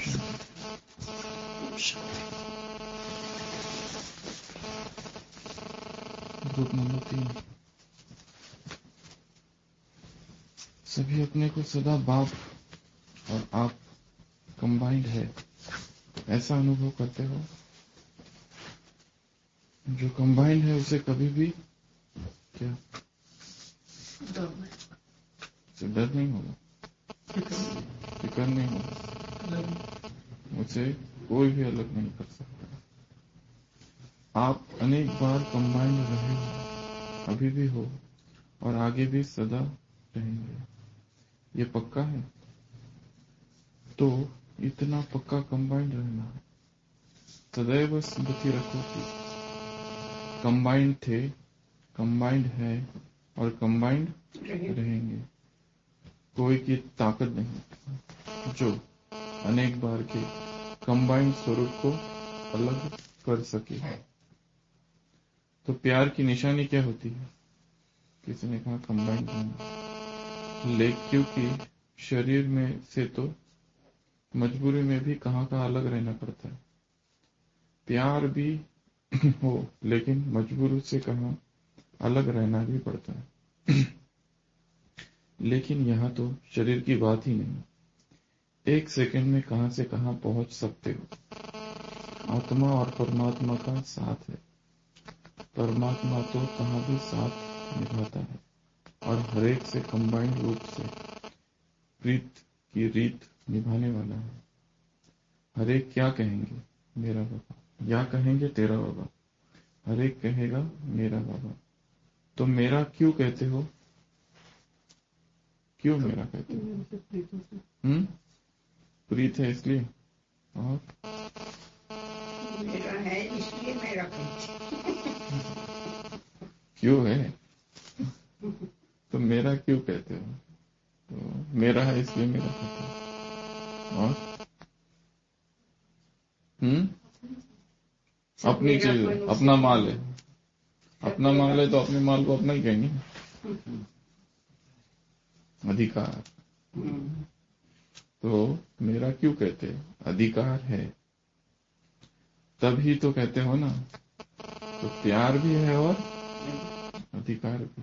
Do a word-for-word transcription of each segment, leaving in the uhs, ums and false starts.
Group number तीन, सभी अपने को सदा बाप और आप कंबाइंड है ऐसा अनुभव करते हो। जो कंबाइंड है उसे कभी भी क्या उसे डर नहीं होगा, फिक्र नहीं होगा, उसे कोई भी अलग नहीं कर सकता। आप अनेक बार कंबाइंड रहे हो, अभी भी हो और आगे भी सदा रहेंगे, ये पक्का है। तो इतना पक्का कंबाइंड रहना, सदैव स्मृति रखो कि कंबाइंड थे, कंबाइंड है और कंबाइंड रहेंगे। कोई की ताकत नहीं जो अनेक बार के कंबाइंड स्वरूप को अलग कर सके। तो प्यार की निशानी क्या होती है? किसी ने कहा कंबाइंड नहीं, लेकिन क्योंकि शरीर में से तो मजबूरी में भी कहाँ कहाँ अलग रहना पड़ता है। प्यार भी हो लेकिन मजबूरी से कहाँ अलग रहना भी पड़ता है। लेकिन यहाँ तो शरीर की बात ही नहीं, एक सेकंड में कहां से कहां पहुंच सकते हो। आत्मा और परमात्मा का साथ है, परमात्मा तो कहां भी साथ निभाता है और हरेक से कंबाइंड रूप से प्रीत की रीत निभाने वाला है। हरेक क्या कहेंगे? मेरा बाबा, या कहेंगे तेरा बाबा, हरेक कहेगा मेरा बाबा। तो मेरा क्यों कहते हो? क्यों मेरा कहते हो? हम्म प्रीत है इसलिए, और मेरा है इसलिए मेरा कहते। क्यों है? तो मेरा क्यों कहते हो? तो मेरा है इसलिए मेरा कहते हो। और हम्म अपनी चीज है, अपना माल है, अपना माल है तो अपने माल को अपना ही कहेंगे। अधिकार, तो मेरा क्यों कहते हैं? अधिकार है तभी तो कहते हो ना। तो प्यार भी है और अधिकार भी,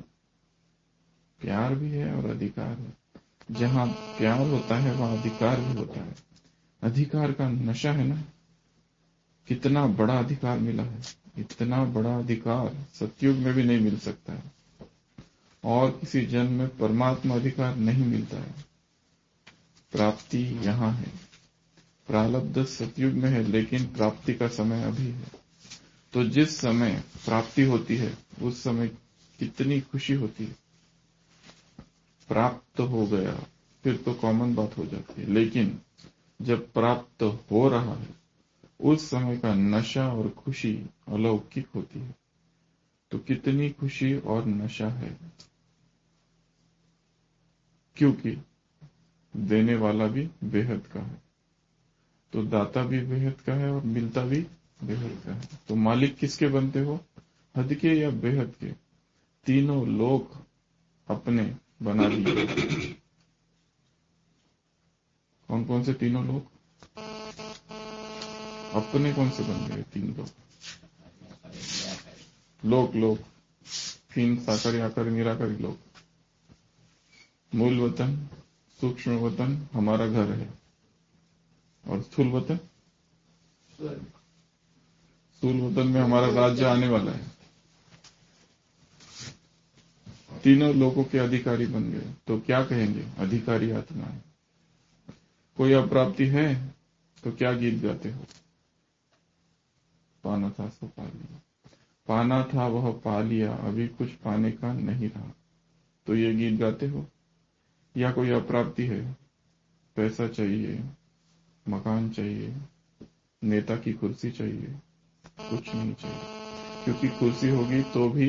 प्यार भी है और अधिकार है। जहां प्यार होता है वहां अधिकार भी होता है। अधिकार का नशा है ना, कितना बड़ा अधिकार मिला है, इतना बड़ा अधिकार सतयुग में भी नहीं मिल सकता है और किसी जन्म में परमात्मा अधिकार नहीं मिलता है। प्राप्ति यहाँ है, प्रारब्ध सतयुग में है लेकिन प्राप्ति का समय अभी है। तो जिस समय प्राप्ति होती है उस समय कितनी खुशी होती है। प्राप्त हो गया फिर तो कॉमन बात हो जाती है, लेकिन जब प्राप्त हो रहा है उस समय का नशा और खुशी अलौकिक होती है। तो कितनी खुशी और नशा है, क्योंकि देने वाला भी बेहद का है। तो दाता भी बेहद का है और मिलता भी बेहद का है। तो मालिक किसके बनते हो? हद के या बेहद के? तीनों लोग अपने बना लिए। कौन कौन से तीनों लोग? अपने कौन से बन गए? तीन लोग, लोग लोग तीन साकारी आकारी निराकारी लोग। मूल वतन, सूक्ष्म वतन हमारा घर है और स्थूल वतन, स्थूल वतन में हमारा राज्य आने वाला है। तीनों लोगों के अधिकारी बन गए तो क्या कहेंगे? अधिकारी आत्मा है। कोई अप्राप्ति है तो क्या गीत गाते हो? पाना था सो पा लिया, पाना था वह पा लिया, अभी कुछ पाने का नहीं रहा। तो ये गीत गाते हो? या कोई अप्राप्ति है, पैसा चाहिए, मकान चाहिए, नेता की कुर्सी चाहिए, कुछ नहीं चाहिए, क्योंकि कुर्सी होगी तो भी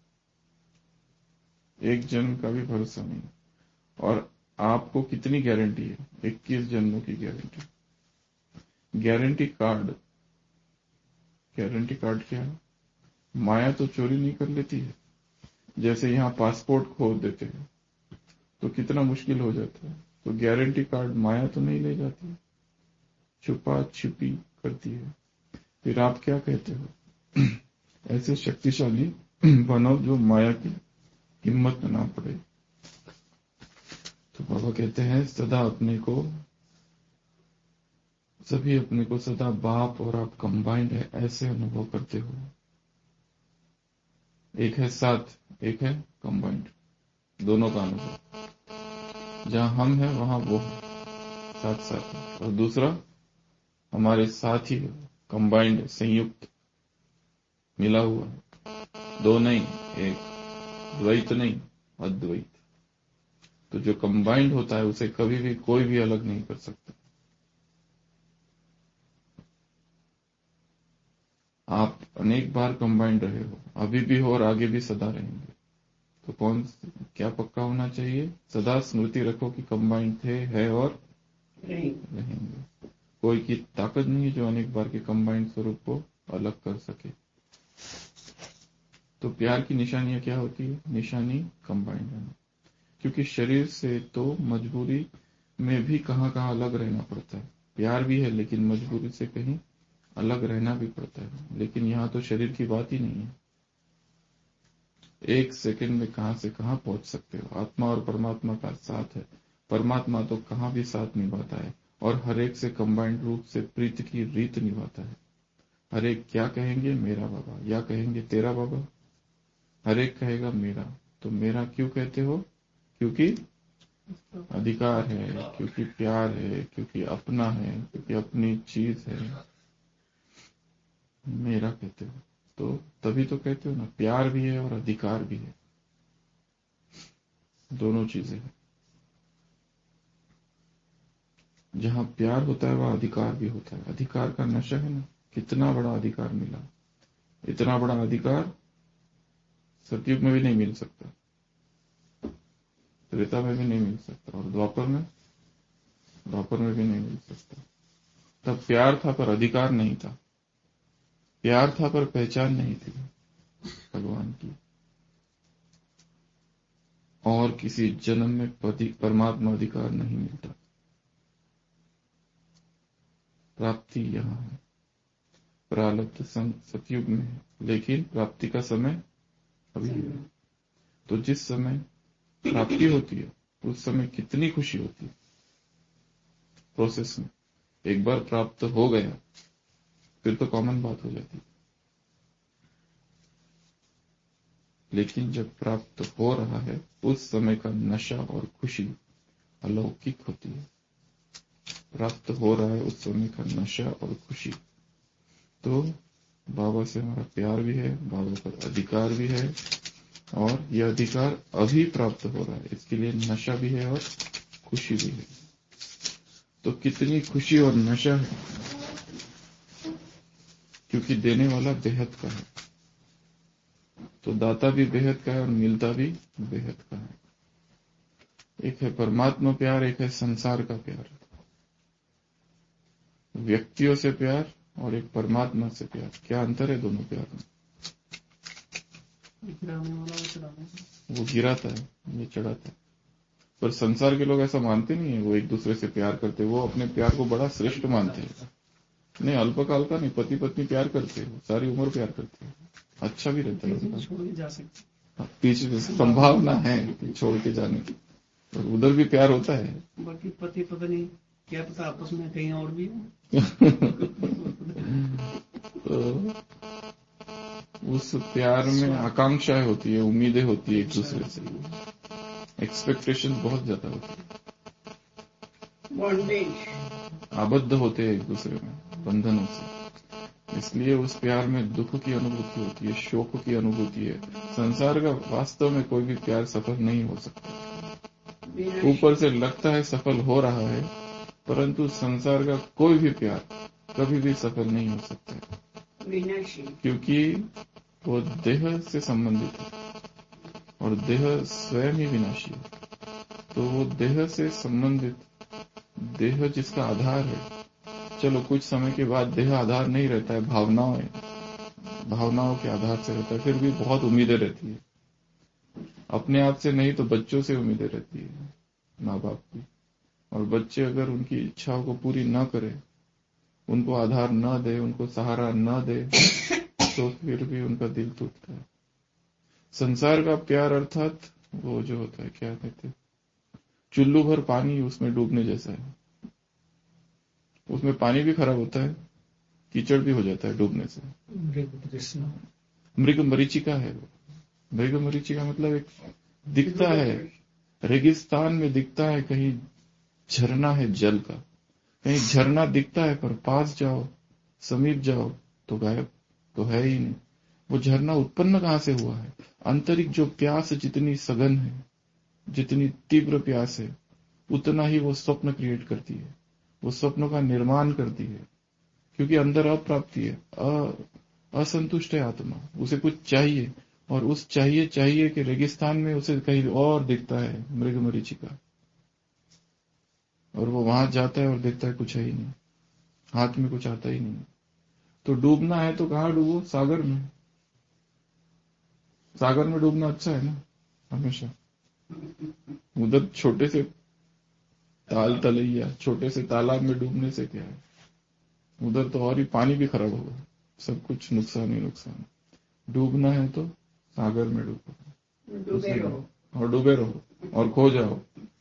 एक जन्म का भी भरोसा नहीं। और आपको कितनी गारंटी है? इक्कीस जन्मों की guarantee. Guarantee card, guarantee card क्या है? माया तो चोरी नहीं कर लेती है। जैसे यहाँ पासपोर्ट खो देते हैं तो कितना मुश्किल हो जाता है, तो गारंटी कार्ड माया तो नहीं ले जाती है। छुपा छिपी करती है। फिर आप क्या कहते हो? ऐसे शक्तिशाली बनो जो माया की हिम्मत ना पड़े। तो बाबा कहते हैं सदा अपने को सभी अपने को सदा बाप और आप कंबाइंड है ऐसे अनुभव करते हो। एक है साथ, एक है कंबाइंड, दोनों का अनुभव। जहां हम हैं वहां वो है, साथ साथ है। और दूसरा हमारे साथ ही है, कंबाइंड है, संयुक्त, मिला हुआ है। दो नहीं, एक, द्वैत नहीं, अद्वैत। तो जो कंबाइंड होता है उसे कभी भी कोई भी अलग नहीं कर सकता। आप अनेक बार कंबाइंड रहे हो, अभी भी हो और आगे भी सदा रहेंगे। तो कौन क्या पक्का होना चाहिए? सदा स्मृति रखो कि कंबाइंड थे, है और रहेंगे। कोई की ताकत नहीं है जो अनेक बार के कंबाइंड स्वरूप को अलग कर सके। तो प्यार की निशानियां क्या होती है? निशानी कंबाइंड है, क्योंकि शरीर से तो मजबूरी में भी कहां कहां अलग रहना पड़ता है। प्यार भी है लेकिन मजबूरी से कहीं अलग रहना भी पड़ता है। लेकिन यहां तो शरीर की बात ही नहीं है। एक सेकंड में कहां से कहां पहुंच सकते हो। आत्मा और परमात्मा का साथ है। परमात्मा तो कहां भी साथ निभाता है और हर एक से कंबाइंड रूप से प्रीति की रीत निभाता है। हर एक क्या कहेंगे? मेरा बाबा, या कहेंगे तेरा बाबा। हर एक कहेगा मेरा। तो मेरा क्यों कहते हो? क्योंकि अधिकार है, क्योंकि प्यार है, क्योंकि अपना है, क्योंकि अपनी चीज है, मेरा कहते हो। तो तभी तो कहते हो ना, प्यार भी है और अधिकार भी है, दोनों चीजें हैं। जहां प्यार होता है वहां अधिकार भी होता है। अधिकार का नशा है ना, कितना बड़ा अधिकार मिला। इतना बड़ा अधिकार सतयुग में भी नहीं मिल सकता, त्रेता में भी नहीं मिल सकता, और द्वापर में द्वापर में भी नहीं मिल सकता। तब प्यार था पर अधिकार नहीं था। प्यार था पर पहचान नहीं थी भगवान की। और किसी जन्म में परमात्मा अधिकार नहीं मिलता। प्राप्ति यहां है, प्रारब्ध सतयुग में है, लेकिन प्राप्ति का समय अभी है। तो जिस समय प्राप्ति होती है उस समय कितनी खुशी होती है। प्रोसेस में एक बार प्राप्त हो गया फिर तो कॉमन बात हो जाती है, लेकिन जब प्राप्त हो रहा है उस समय का नशा और खुशी अलौकिक होती है। प्राप्त हो रहा है उस समय का नशा और खुशी। तो बाबा से हमारा प्यार भी है, बाबा पर अधिकार भी है, और यह अधिकार अभी प्राप्त हो रहा है, इसके लिए नशा भी है और खुशी भी है। तो कितनी खुशी और नशा है, क्योंकि देने वाला बेहद का है। तो दाता भी बेहद का है और मिलता भी बेहद का है। एक है परमात्मा प्यार, एक है संसार का प्यार, व्यक्तियों से प्यार और एक परमात्मा से प्यार। क्या अंतर है दोनों प्यार में? वो गिराता है, ये चढ़ाता है। पर संसार के लोग ऐसा मानते नहीं है, वो एक दूसरे से प्यार करते, वो अपने प्यार को बड़ा श्रेष्ठ मानते हैं। नहीं, अल्पकाल का नहीं, पति पत्नी प्यार करते हैं, सारी उम्र प्यार करते हैं, अच्छा भी रहता है। छोड़ के जा सकते, पीछे संभावना है छोड़ के जाने की, और उधर भी प्यार होता है। बाकी पति पत्नी क्या पता आपस में कहीं और भी तो उस प्यार में आकांक्षाएं होती है, उम्मीदें होती है, एक दूसरे से एक्सपेक्टेशन बहुत ज्यादा होती है, आबद्ध होते हैं एक दूसरे में बंधनों से। इसलिए उस प्यार में दुख की अनुभूति होती है, शोक की अनुभूति है। संसार का वास्तव में कोई भी प्यार सफल नहीं हो सकता। ऊपर से लगता है सफल हो रहा है, परंतु संसार का कोई भी प्यार कभी भी सफल नहीं हो सकता है, क्योंकि वो देह से संबंधित है और देह स्वयं ही विनाशी है। तो वो देह से संबंधित, देह जिसका आधार है, चलो कुछ समय के बाद देह आधार नहीं रहता है, भावनाओं भावनाओं के आधार से रहता है, फिर भी बहुत उम्मीदें रहती है। अपने आप से नहीं तो बच्चों से उम्मीदें रहती है, माँ बाप की। और बच्चे अगर उनकी इच्छाओं को पूरी न करें उनको आधार न दे, उनको सहारा न दे, तो फिर भी उनका दिल टूटता है। संसार का प्यार अर्थात वो जो होता है, क्या कहते हैं, चुल्लू भर पानी उसमें डूबने जैसा है। उसमें पानी भी खराब होता है, कीचड़ भी हो जाता है डूबने से। मृग मरीचिका है वो। मृग मरीचिका मतलब एक दिखता है, रेगिस्तान में दिखता है, कहीं झरना है जल का, कहीं झरना दिखता है, पर पास जाओ, समीप जाओ तो गायब, तो है ही नहीं। वो झरना उत्पन्न कहां से हुआ है? आंतरिक जो प्यास जितनी सघन है, जितनी तीव्र प्यास है, उतना ही वो स्वप्न क्रिएट करती है, वो स्वप्नों का निर्माण करती है। क्योंकि अंदर अप्राप्ति है, असंतुष्ट है आत्मा, उसे कुछ चाहिए, और उस चाहिए चाहिए के रेगिस्तान में उसे कहीं और दिखता है मृग मरीचिका, और वो वहां जाता है और देखता है कुछ है ही नहीं, हाथ में कुछ आता ही नहीं। तो डूबना है तो कहाँ डूबो? सागर में। सागर में डूबना अच्छा है ना हमेशा। उधर छोटे से ताल तलैया, छोटे से तालाब में डूबने से क्या है? उधर तो और ही पानी भी खराब होगा, सब कुछ नुकसान ही नुकसान। डूबना है तो सागर में डूबो, डूबे रहो और डूबे रहो और खो जाओ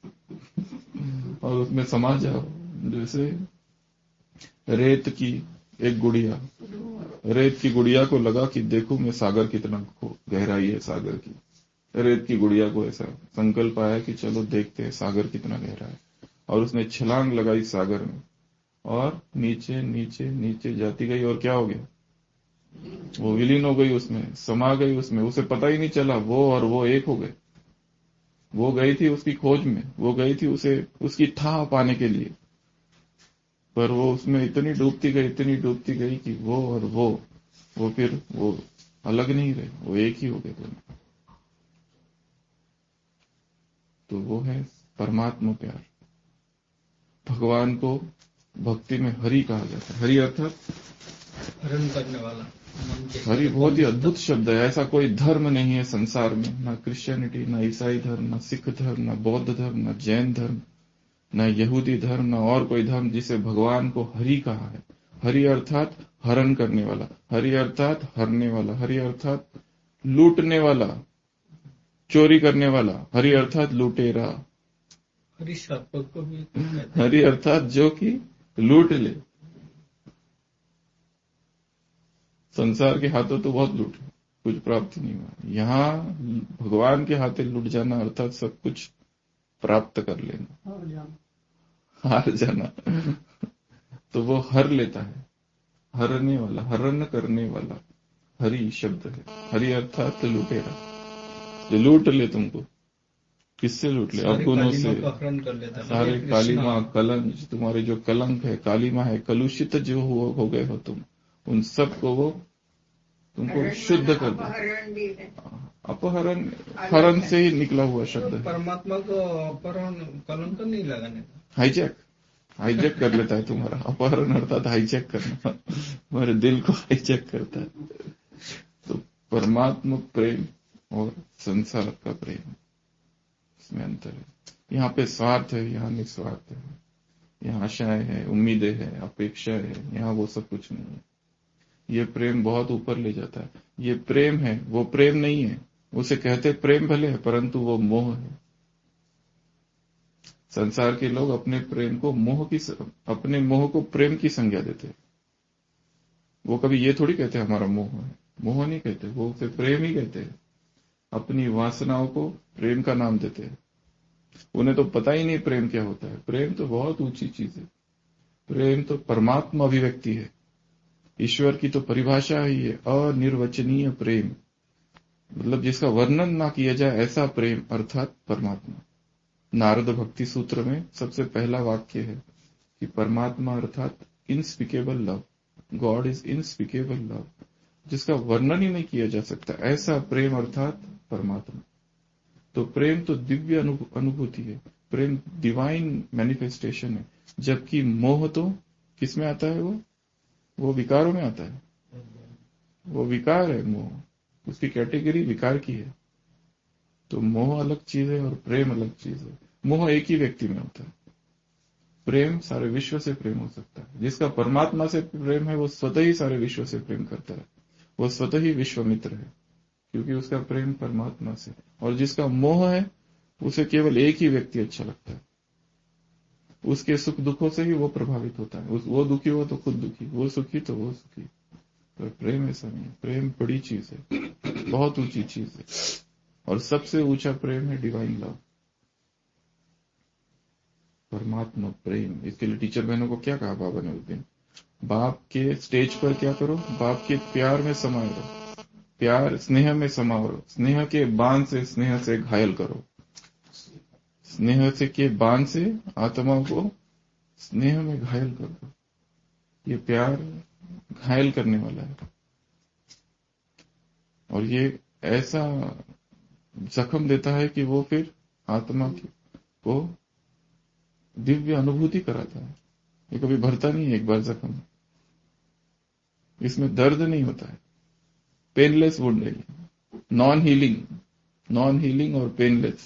और उसमें समा जाओ। जैसे रेत की एक गुड़िया, रेत की गुड़िया को लगा कि देखो मैं सागर कितना गहराई है सागर की। रेत की गुड़िया को ऐसा संकल्प आया कि चलो देखते हैं सागर कितना गहरा है, और उसने छलांग लगाई सागर में, और नीचे नीचे नीचे जाती गई, और क्या हो गया? वो विलीन हो गई उसमें, समा गई उसमें, उसे पता ही नहीं चला, वो और वो एक हो गए। वो गई थी उसकी खोज में, वो गई थी उसे उसकी ठाह पाने के लिए, पर वो उसमें इतनी डूबती गई, इतनी डूबती गई कि वो और वो वो फिर वो अलग नहीं रहे, वो एक ही हो गए दोनों। तो वो है परमात्मा प्यार। भगवान को भक्ति में हरि कहा जाता है। हरि अर्थात हरण करने वाला। हरि बहुत ही अद्भुत शब्द है। ऐसा कोई धर्म नहीं है संसार में, ना क्रिश्चियनिटी, ना ईसाई धर्म, ना सिख धर्म, ना बौद्ध धर्म, ना जैन धर्म, ना यहूदी धर्म, ना और कोई धर्म जिसे भगवान को हरि कहा है। हरि अर्थात हरण करने वाला, हरि अर्थात हरने वाला, हरि अर्थात लूटने वाला, चोरी करने वाला, हरि अर्थात लुटेरा, हरि शापक को भी हरि अर्थात जो कि लूट ले। संसार के हाथों तो बहुत लूटे, कुछ प्राप्त नहीं हुआ। यहाँ भगवान के हाथे लूट जाना अर्थात सब कुछ प्राप्त कर लेना, हार जाना। तो वो हर लेता है, हरने वाला, हरण करने वाला हरि शब्द है। हरि अर्थात लुटेरा, जो लूट ले तुमको। किससे लूट ले? अवगुणों से, सारे कालीमा कलंक, तुम्हारे जो कलंक है, कालीमा है, कलुषित जो हो, हो गए हो तुम, उन सब को वो तुमको शुद्ध कर दे। अपहरण हरण से ही निकला हुआ शब्द है। परमात्मा को अपहरण कलंक नहीं लगाने का, हाईजैक हाईजैक कर लेता है तुम्हारा। अपहरण अर्थात हाईजैक करना, तुम्हारे दिल को हाईजैक करता है। तो परमात्मा प्रेम और संसार का प्रेम, इसमें अंतर है। यहाँ पे स्वार्थ है, यहाँ निस्वार्थ है। यहाँ आशाएं है, उम्मीदें है, अपेक्षा है, यहाँ वो सब कुछ नहीं है। ये प्रेम बहुत ऊपर ले जाता है। ये प्रेम है, वो प्रेम नहीं है। उसे कहते प्रेम भले है, परंतु वो मोह है। संसार के लोग अपने प्रेम को मोह की, अपने मोह को प्रेम की संज्ञा देते हैं। वो कभी ये थोड़ी कहते हमारा मोह है, मोह नहीं कहते, वो उसे प्रेम ही कहते हैं। अपनी वासनाओं को प्रेम का नाम देते हैं। उन्हें तो पता ही नहीं प्रेम क्या होता है। प्रेम तो बहुत ऊंची चीज है। प्रेम तो परमात्मा अभिव्यक्ति है। ईश्वर की तो परिभाषा ही है अनिर्वचनीय प्रेम, मतलब जिसका वर्णन ना किया जाए ऐसा प्रेम, अर्थात परमात्मा। नारद भक्ति सूत्र में सबसे पहला वाक्य है कि परमात्मा अर्थात unspeakable love, God is unspeakable love, जिसका वर्णन ही नहीं किया जा सकता, ऐसा प्रेम अर्थात परमात्मा। तो प्रेम तो दिव्य अनुभूति है, प्रेम डिवाइन मैनिफेस्टेशन है। जबकि मोह तो किसमें आता है? वो वो विकारों में आता है। वो विकार है मोह, उसकी कैटेगरी विकार की है। तो मोह अलग चीज है और प्रेम अलग चीज है। मोह एक ही व्यक्ति में होता है, प्रेम सारे विश्व से प्रेम हो सकता है। जिसका परमात्मा से प्रेम है वो स्वतः ही सारे विश्व से प्रेम करता है, वो स्वतः ही विश्वामित्र है, क्योंकि उसका प्रेम परमात्मा से। और जिसका मोह है उसे केवल एक ही व्यक्ति अच्छा लगता है, उसके सुख दुखों से ही वो प्रभावित होता है। वो दुखी हो तो खुद दुखी, वो सुखी तो वो सुखी। तो प्रेम ऐसा नहीं है। प्रेम बड़ी चीज है, बहुत ऊंची चीज है, और सबसे ऊंचा प्रेम है डिवाइन लव, परमात्मा प्रेम। इसके लिए टीचर बहनों को क्या कहा बाबा ने उस दिन? बाप के स्टेज पर क्या करो? बाप के प्यार में समाये रहो, प्यार स्नेह में समाओ रहो, स्नेह के बांध से स्नेह से घायल करो, स्नेह से के बांध से आत्मा को स्नेह में घायल कर दो। ये प्यार घायल करने वाला है, और ये ऐसा जख्म देता है कि वो फिर आत्मा को दिव्य अनुभूति कराता है। ये कभी भरता नहीं है एक बार जख्म, इसमें दर्द नहीं होता है, पेनलेस वुंड है, नॉन हीलिंग, नॉन हीलिंग और पेनलेस।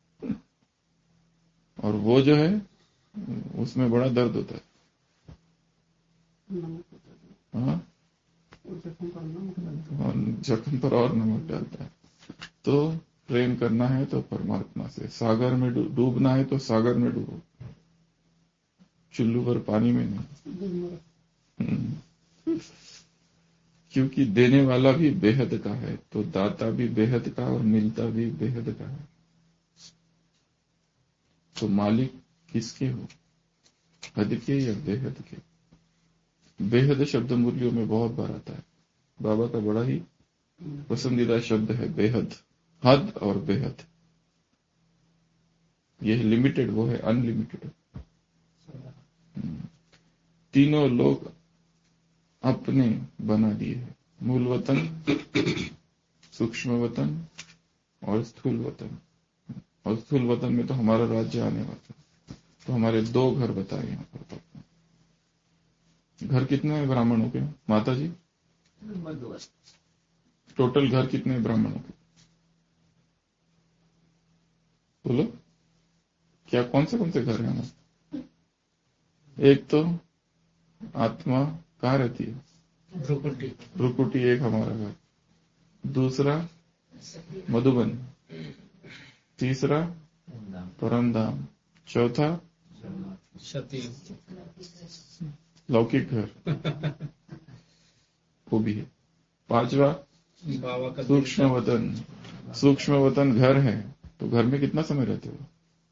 और वो जो है उसमें बड़ा दर्द होता है। हाँ, जख्म पर और नमक डालता है। तो प्रेम करना है तो परमात्मा से, सागर में डूबना है तो सागर में डूबो, चुल्लू पर पानी में नहीं। क्योंकि देने वाला भी बेहद का है, तो दाता भी बेहद का और मिलता भी बेहद का है। तो मालिक किसके हो, हद के या बेहद के? बेहद शब्द मूल्यों में बहुत बार आता है। बाबा का बड़ा ही पसंदीदा शब्द है बेहद, हद और बेहद। यह लिमिटेड, वो है अनलिमिटेड। तीनों लोग अपने बना दिए हैं, मूल वतन, सूक्ष्म वतन और स्थूल वतन। और स्थूल वतन में तो हमारा राज्य आने वाला है। तो हमारे दो घर बताए यहाँ पर। घर कितने हैं ब्राह्मणों के माता जी? टोटल घर कितने हैं ब्राह्मणों के? बोलो, क्या कौन से कौन से घर हैं हमारे? एक तो आत्मा कहाँ रहती है? भ्रुकुटी। भ्रुकुटी एक हमारा घर, दूसरा मधुबन, तीसरा परमधाम, चौथा सती लौकिक घर वो भी है, पांचवा बाबा का सूक्ष्म वतन। सूक्ष्म वतन घर है, तो घर में कितना समय रहते हो?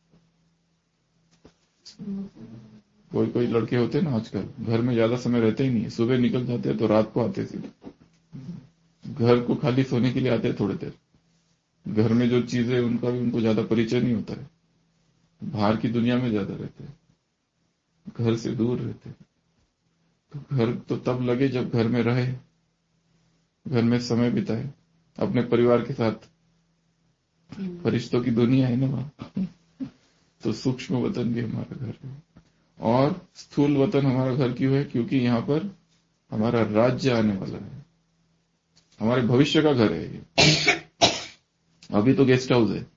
कोई कोई लड़के होते हैं ना आजकल, घर में ज्यादा समय रहते ही नहीं, सुबह निकल जाते हैं तो रात को आते सीधे। घर को खाली सोने के लिए आते हैं थोड़ी देर, घर में जो चीजें उनका भी उनको ज्यादा परिचय नहीं होता है, बाहर की दुनिया में ज्यादा रहते हैं, घर से दूर रहते हैं। तो घर तो तब लगे जब घर में रहे, घर में समय बिताए अपने परिवार के साथ, फरिश्तों की दुनिया है ना वहां। तो सूक्ष्म वतन भी हमारा घर है। और स्थूल वतन हमारा घर क्यों है? क्योंकि यहाँ पर हमारा राज्य आने वाला है, हमारे भविष्य का घर है ये। अभी तो गेस्ट हाउस है,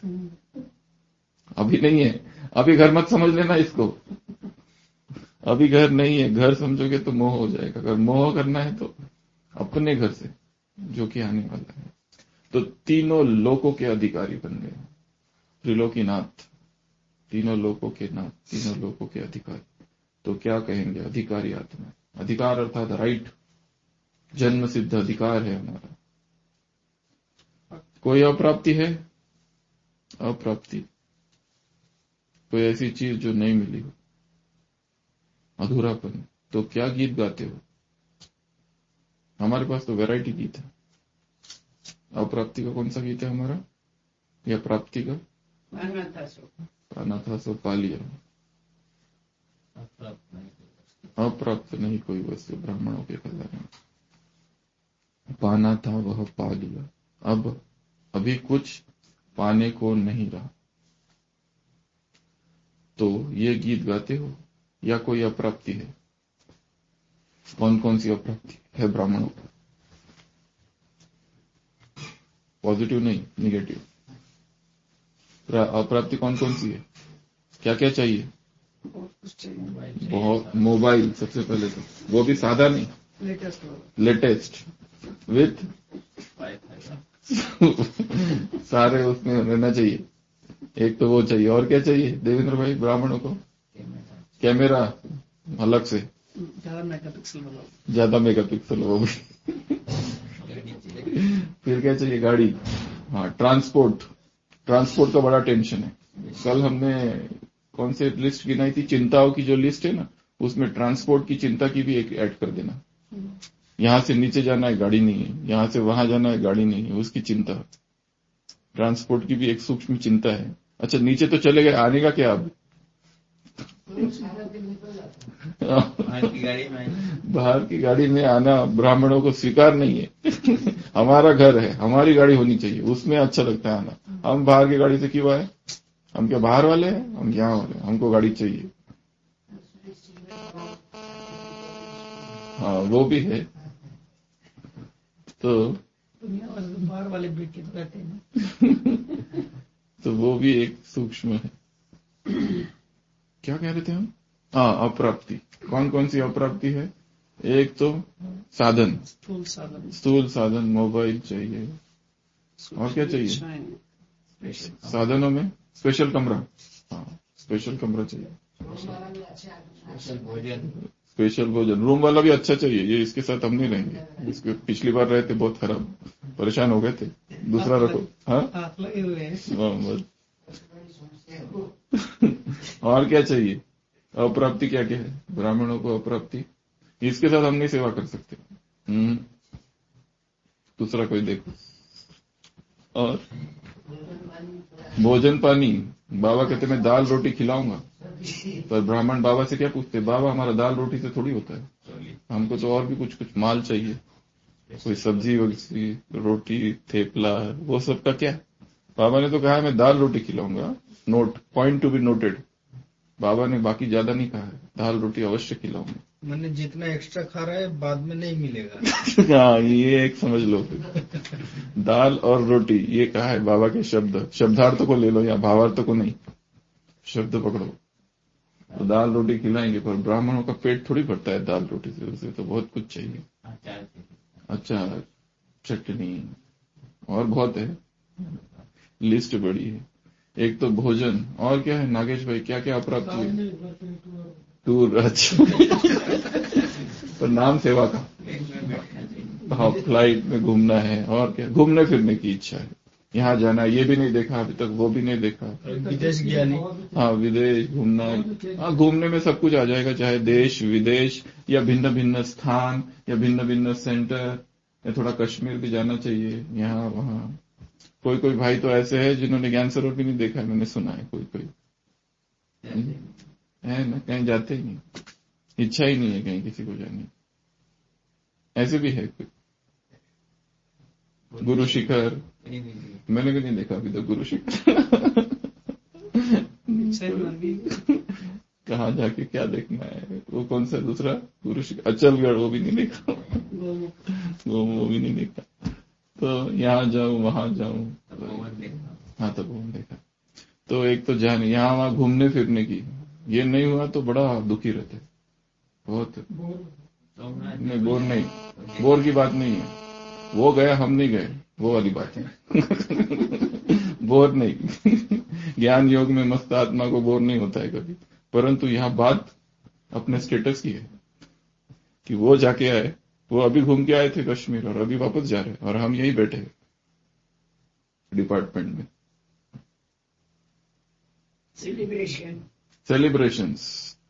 अभी नहीं है। अभी घर मत समझ लेना इसको, अभी घर नहीं है। घर समझोगे तो मोह हो जाएगा। अगर मोह करना है तो अपने घर से, जो कि आने वाला है। तो तीनों लोकों के अधिकारी बन गए, त्रिलोकीनाथ, तीनों लोकों के नाथ, तीनों लोकों के अधिकारी। तो क्या कहेंगे? अधिकारी आत्मा। अधिकार अर्थात राइट, जन्म सिद्ध अधिकार है हमारा। कोई अप्राप्ति है? अप्राप्ति, कोई ऐसी चीज जो नहीं मिली हो, अधूरापन। तो क्या गीत गाते हो? हमारे पास तो वैरायटी गीत है। अप्राप्ति का कौन सा गीत है हमारा, या प्राप्ति का? पाना था सो पा लिया, अप्राप्त नहीं कोई वस्तु ब्राह्मणों के खजाने। पाना था वह पा लिया, अब अभी कुछ पाने को नहीं रहा। तो ये गीत गाते हो या कोई अप्राप्ति है? कौन कौन सी अप्राप्ति है ब्राह्मणों को? पॉजिटिव नहीं, निगेटिव। अप्राप्ति कौन कौन सी है? क्या क्या चाहिए? और कुछ चाहिए बहुत मोबाइल सबसे पहले तो, वो भी सादा नहीं, लेटेस्ट वाला, लेटेस्ट विथ सारे उसमें रहना चाहिए। एक तो वो चाहिए, और क्या चाहिए देवेंद्र भाई ब्राह्मणों को? कैमरा अलग से, ज्यादा मेगापिक्सल वाला, ज्यादा मेगापिक्सल वो भी। फिर क्या चाहिए? गाड़ी। हाँ, ट्रांसपोर्ट, ट्रांसपोर्ट का बड़ा टेंशन है। कल हमने कौन से लिस्ट गिनाई थी, चिंताओं की जो लिस्ट है ना, उसमें ट्रांसपोर्ट की चिंता की भी एक ऐड कर देना। यहां से नीचे जाना है, गाड़ी नहीं है, यहां से वहां जाना है, गाड़ी नहीं है, उसकी चिंता। ट्रांसपोर्ट की भी एक सूक्ष्म चिंता है। अच्छा, नीचे तो चले गए, आने का क्या अब? बाहर की गाड़ी में आना ब्राह्मणों को स्वीकार नहीं है। हमारा घर है, हमारी गाड़ी होनी चाहिए, उसमें अच्छा लगता है आना। हम बाहर की गाड़ी से क्यों आए? हम क्या बाहर वाले हैं? हम यहाँ वाले, हमको गाड़ी चाहिए। हाँ, वो भी है। तो दुनिया वाले तो बाहर वाले बेटे तो रहते हैं। तो वो भी एक सूक्ष्म है। क्या कह रहे थे हम? हाँ, अप्राप्ति। कौन कौन सी अप्राप्ति है? एक तो साधन, स्थूल साधन, स्थूल साधन, मोबाइल चाहिए। और क्या चाहिए? साधनों में स्पेशल कमरा। हाँ, स्पेशल कमरा चाहिए। स्पेशल भोजन, रूम वाला भी अच्छा चाहिए। ये इसके साथ हम नहीं रहेंगे, इसके पिछली बार रहे थे बहुत खराब, परेशान हो गए थे। दूसरा रखो। हाँ, हाथ लगे हुए हैं। हाँ, बस। और क्या चाहिए? अप्राप्ति क्या क्या है ब्राह्मणों को? अप्राप्ति, इसके साथ हम नहीं सेवा कर सकते। हम्म दूसरा कोई देखो। और भोजन पानी, बाबा कहते मैं दाल रोटी खिलाऊंगा, पर ब्राह्मण बाबा से क्या पूछते? बाबा हमारा दाल रोटी से थोड़ी होता है, हमको तो और भी कुछ कुछ माल चाहिए, कोई सब्जी वब्जी, रोटी, थेपला, वो सब का क्या? बाबा ने तो कहा है मैं दाल रोटी खिलाऊंगा, note, point to be noted. बाबा ने बाकी ज्यादा नहीं कहा है, दाल रोटी अवश्य खिलाऊंगा। मैंने जितना एक्स्ट्रा खा रहा है बाद में नहीं मिलेगा। हाँ, ये एक समझ लो। दाल और रोटी, ये कहा है बाबा के शब्द, शब्दार्थ को ले लो या भावार्थ को नहीं, शब्द पकड़ो। तो दाल रोटी खिलाएंगे, पर ब्राह्मणों का पेट थोड़ी भरता है दाल रोटी से, उसे तो बहुत कुछ चाहिए। अचार, चटनी, और बहुत है, लिस्ट बड़ी है। एक तो भोजन, और क्या है नागेश भाई? क्या क्या अप्राप्ति है? टूर, अच्छा। पर नाम सेवा का। हाँ, फ्लाइट में घूमना है, और क्या, घूमने फिरने की इच्छा है, यहाँ जाना, ये भी नहीं देखा अभी तक, वो भी नहीं देखा। विदेश गया नहीं? हाँ, विदेश घूमना। हाँ, घूमने में सब कुछ आ जाएगा, चाहे देश विदेश या भिन्न भिन्न स्थान या भिन्न भिन्न सेंटर, या थोड़ा कश्मीर भी जाना चाहिए, यहाँ वहाँ। कोई कोई भाई तो ऐसे है जिन्होंने ज्ञान सरोवर भी नहीं देखा है, मैंने सुना है। कोई कोई है ना, कहीं जाते ही नहीं, इच्छा ही नहीं है कहीं किसी को जाने। ऐसे भी है कोई। गुरु शिखर मैंने भी नहीं देखा अभी तक, गुरु शिखर। कहाँ जाके क्या देखना है? वो कौन सा दूसरा गुरु शिखर, अचलगढ़, वो भी नहीं देखा। वो वो भी नहीं देखा। तो यहाँ जाऊं वहां जाऊं, हाँ तब वो देखा। तो एक तो जाने, यहाँ वहां घूमने फिरने की, ये नहीं हुआ तो बड़ा दुखी रहते बहुत। नहीं, बोर नहीं, बोर की बात नहीं है, वो गया हम नहीं गए, वो वाली बात है। बोर नहीं। ज्ञान योग में मस्त आत्मा को बोर नहीं होता है कभी, परंतु यहाँ बात अपने स्टेटस की है कि वो जाके आए, वो अभी घूम के आए थे कश्मीर और अभी वापस जा रहे हैं, और हम यही बैठे डिपार्टमेंट में। सेलिब्रेशन, सेलिब्रेशंस,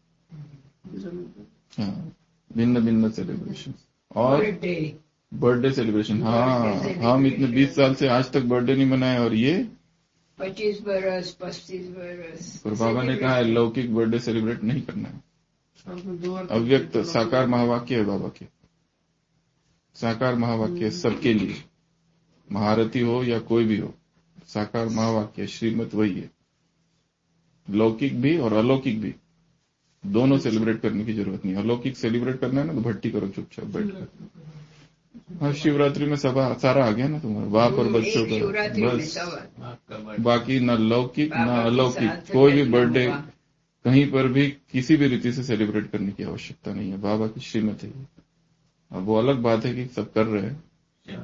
हाँ, भिन्न भिन्न सेलिब्रेशन। और बर्थडे, बर्थडे सेलिब्रेशन। हाँ, हम इतने बीस साल से आज तक बर्थडे नहीं मनाए, और ये पच्चीस बरस, पच्चीस बरस। पर बाबा ने कहा है लौकिक बर्थडे सेलिब्रेट नहीं करना है। अव्यक्त साकार महावाक्य है बाबा के, साकार महावाक्य सबके लिए, महारथी हो या कोई भी हो, साकार महावाक्य श्रीमत वही है। लौकिक भी और अलौकिक भी दोनों सेलिब्रेट करने की जरूरत नहीं। अलौकिक सेलिब्रेट करना है ना तो भट्टी करो चुपचाप बैठ कर। हाँ, शिवरात्रि में सब सारा आ गया ना तुम्हारा, बाप और बच्चों का, बस। बाकी न लौकिक न अलौकिक कोई भी बर्थडे कहीं पर भी किसी भी रीति से सेलिब्रेट करने की आवश्यकता नहीं है। बाबा की श्रीमत है ये। अब वो अलग बात है कि सब कर रहे हैं,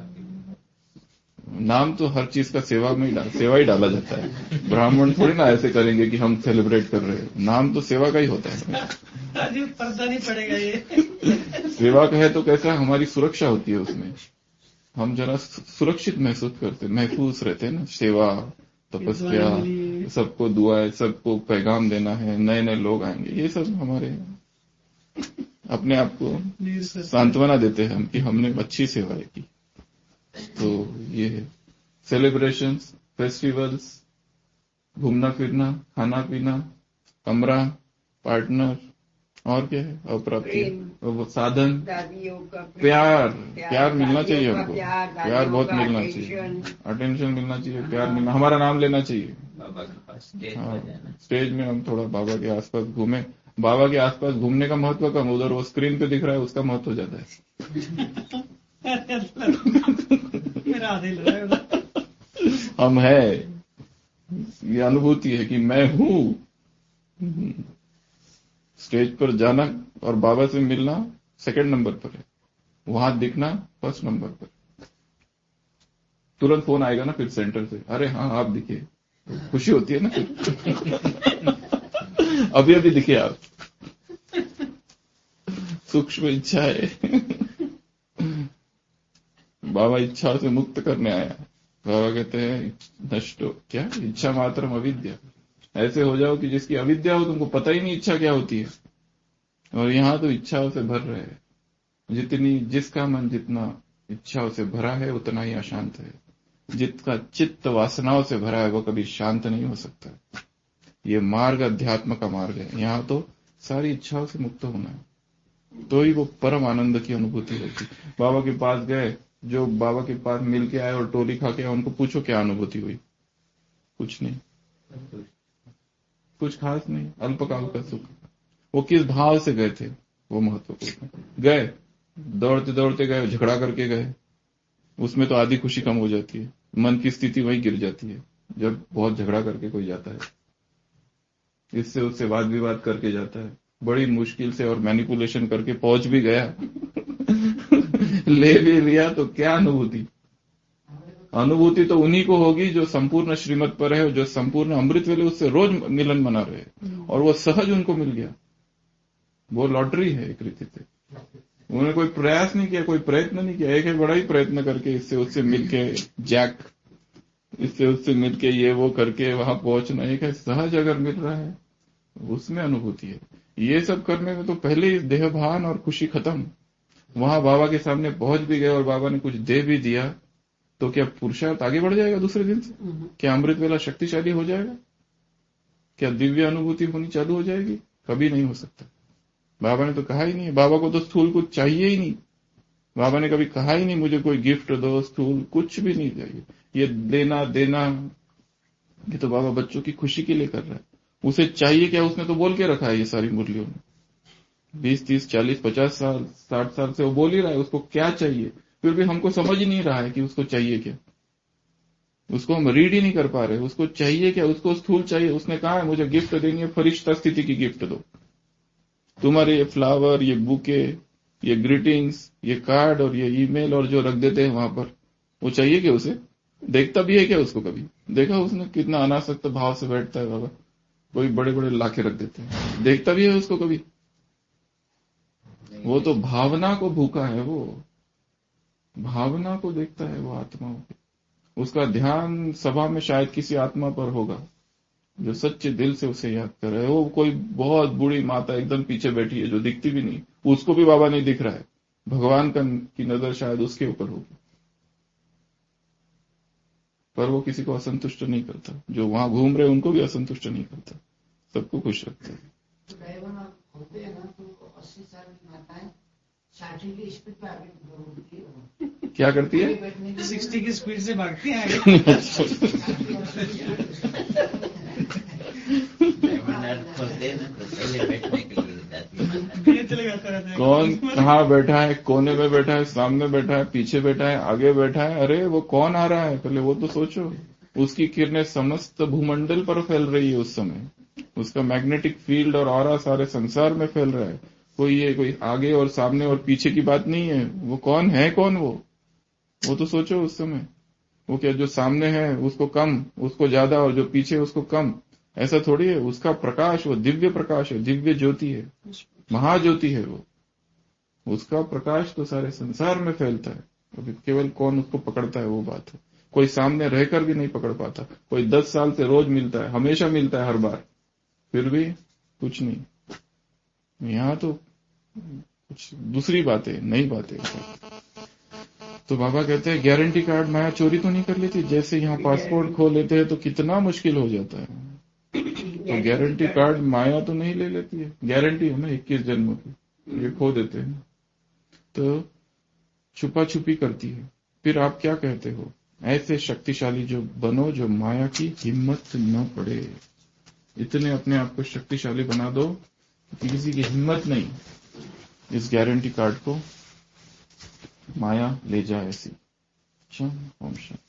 नाम तो हर चीज का सेवा में ही डाल, सेवा ही डाला जाता है। ब्राह्मण थोड़ी ना ऐसे करेंगे कि हम सेलिब्रेट कर रहे हैं, नाम तो सेवा का ही होता है। अभी पर्दा नहीं पड़ेगा ये। सेवा का है तो कैसा हमारी सुरक्षा होती है उसमें, हम जरा सुरक्षित महसूस करते महसूस रहते हैं ना। सेवा, तपस्या, सबको दुआएं, सबको पैगाम देना है, नए नए लोग आएंगे, ये सब हमारे अपने आप को सांत्वना देते हैं हम कि हमने अच्छी सेवाएं की। तो ये है सेलिब्रेशंस, फेस्टिवल्स, घूमना फिरना, खाना पीना, कमरा, पार्टनर, और क्या है, और प्राप्ति, वो साधन, प्यार प्यार मिलना चाहिए हमको, प्यार बहुत मिलना चाहिए, अटेंशन मिलना चाहिए, प्यार मिलना, हमारा नाम लेना चाहिए। हाँ, स्टेज में हम थोड़ा बाबा के आसपास घूमे। बाबा के आसपास घूमने का महत्व कम, उधर वो स्क्रीन पे दिख रहा है उसका महत्व ज्यादा है। मेरा आधे लग रहा है। हम है, ये अनुभूति है कि मैं हूं। स्टेज पर जाना और बाबा से मिलना सेकंड नंबर पर है, वहां दिखना फर्स्ट नंबर पर। तुरंत फोन आएगा ना फिर सेंटर से, अरे हाँ आप दिखे, तो खुशी होती है ना फिर। अभी अभी दिखे आप, सूक्ष्म इच्छा है। बाबा इच्छा से मुक्त करने आया। बाबा कहते हैं नष्ट क्या इच्छा मात्रम अविद्या, ऐसे हो जाओ कि जिसकी अविद्या हो तुमको पता ही नहीं इच्छा क्या होती है। और यहां तो इच्छाओं से भर रहे हैं, जितनी जिसका मन जितना इच्छाओं से भरा है उतना ही अशांत है। जिसका चित्त वासनाओं से भरा है वो कभी शांत नहीं हो सकता। ये मार्ग अध्यात्म का मार्ग है, यहाँ तो सारी इच्छाओं से मुक्त होना है, तो ही वो परम आनंद की अनुभूति होती। बाबा के पास गए, जो बाबा के पास मिल के आए और टोली खा के, उनको पूछो क्या अनुभूति हुई, कुछ नहीं, कुछ खास नहीं, अल्पकाल का सुख। वो किस भाव से गए थे वो महत्वपूर्ण। गए दौड़ते दौड़ते गए, झगड़ा करके गए, उसमें तो आधी खुशी कम हो जाती है, मन की स्थिति वही गिर जाती है जब बहुत झगड़ा करके कोई जाता है, इससे उससे वाद विवाद करके जाता है, बड़ी मुश्किल से और मैनिपुलेशन करके पहुंच भी गया। ले भी लिया तो क्या अनुभूति। अनुभूति तो उन्हीं को होगी जो संपूर्ण श्रीमत पर है, जो संपूर्ण अमृत वेले उससे रोज मिलन मना रहे, और वो सहज उनको मिल गया। वो लॉटरी है एक रीति से, उन्होंने कोई प्रयास नहीं किया, कोई प्रयत्न नहीं किया, एक है बड़ा ही प्रयत्न करके इससे उससे मिलके जैक, इससे उससे मिलके ये वो करके वहां पहुंचना। एक है सहज अगर मिल रहा है उसमें अनुभूति है। ये सब करने में तो पहले ही देहभान और खुशी खत्म। वहां बाबा के सामने पहुंच भी गए और बाबा ने कुछ दे भी दिया तो क्या पुरुषार्थ आगे बढ़ जाएगा दूसरे दिन से? क्या अमृत वेला शक्तिशाली हो जाएगा? क्या दिव्य अनुभूति होनी चालू हो जाएगी? कभी नहीं हो सकता। बाबा ने तो कहा ही नहीं, बाबा को तो स्थूल कुछ चाहिए ही नहीं। बाबा ने कभी कहा ही नहीं मुझे कोई गिफ्ट दो, स्थूल कुछ भी नहीं चाहिए। ये देना देना ये तो बाबा बच्चों की खुशी के लिए कर रहा है। उसे चाहिए क्या? उसने तो बोल के रखा है ये सारी मुरलियों में, बीस तीस चालीस पचास साल साठ साल से वो बोल ही रहा है उसको क्या चाहिए, फिर भी हमको समझ ही नहीं रहा है कि उसको चाहिए क्या। उसको हम रीड ही नहीं कर पा रहे, उसको चाहिए क्या, उसको स्थूल चाहिए। उसने कहा है मुझे गिफ्ट देनी है, फरिश्ता स्थिति की गिफ्ट दो। तुम्हारे ये फ्लावर, ये बुके, ये ग्रीटिंग्स, ये कार्ड और ये ईमेल और जो रख देते हैं वहां पर, वो चाहिए क्या उसे? देखता भी है क्या उसको? कभी देखा उसने कितना अनासक्त भाव से बैठता है बाबा? कोई बड़े बड़े लाखे रख देते हैं, देखता भी है उसको कभी? वो तो भावना को भूखा है, वो भावना को देखता है वो आत्माओं को। उसका ध्यान सभा में शायद किसी आत्मा पर होगा जो सच्चे दिल से उसे याद कर रहा है। वो कोई बहुत बूढ़ी माता एकदम पीछे बैठी है जो दिखती भी नहीं, उसको भी बाबा नहीं दिख रहा है, भगवान का की नजर शायद उसके ऊपर होगी, पर वो किसी को असंतुष्ट नहीं करता। जो वहां घूम रहे उनको भी असंतुष्ट नहीं करता, सबको खुश रखता है। होते हैं ना तो अस्सी साल की माताएं साठ की स्पीड पे आगे क्या करती है? सिक्सटी की स्पीड से भागती हैं कौन कहाँ बैठा है? कोने में बैठा है, सामने बैठा है, पीछे बैठा है, आगे बैठा है? अरे वो कौन आ रहा है पहले वो तो सोचो। उसकी किरणें समस्त भूमंडल पर फैल रही है उस समय, उसका मैग्नेटिक फील्ड और ऑरा सारे संसार में फैल रहा है। कोई ये कोई आगे और सामने और पीछे की बात नहीं है। वो कौन है, कौन वो वो तो सोचो उस समय। वो क्या जो सामने है उसको कम, उसको ज्यादा, और जो पीछे है उसको कम, ऐसा थोड़ी है। उसका प्रकाश वो दिव्य प्रकाश है, दिव्य ज्योति है, महाज्योति है वो। उसका प्रकाश तो सारे संसार में फैलता है। अभी केवल कौन उसको पकड़ता है वो बात है। कोई सामने रहकर भी नहीं पकड़ पाता। कोई दस साल से रोज मिलता है, हमेशा मिलता है, हर बार, फिर भी कुछ नहीं। यहाँ तो कुछ दूसरी बातें, नई बातें। तो बाबा कहते हैं गारंटी कार्ड माया चोरी तो नहीं कर लेती। जैसे यहाँ पासपोर्ट खो लेते हैं तो कितना मुश्किल हो जाता है, तो गारंटी कार्ड माया तो नहीं ले लेती है। गारंटी है ना इक्कीस जन्मों की, ये खो देते हैं तो छुपा छुपी करती है। फिर आप क्या कहते हो, ऐसे शक्तिशाली जो बनो जो माया की हिम्मत न पड़े। इतने अपने आप को शक्तिशाली बना दो कि किसी की हिम्मत नहीं इस गारंटी कार्ड को माया ले जाए ऐसी। ओम शांति।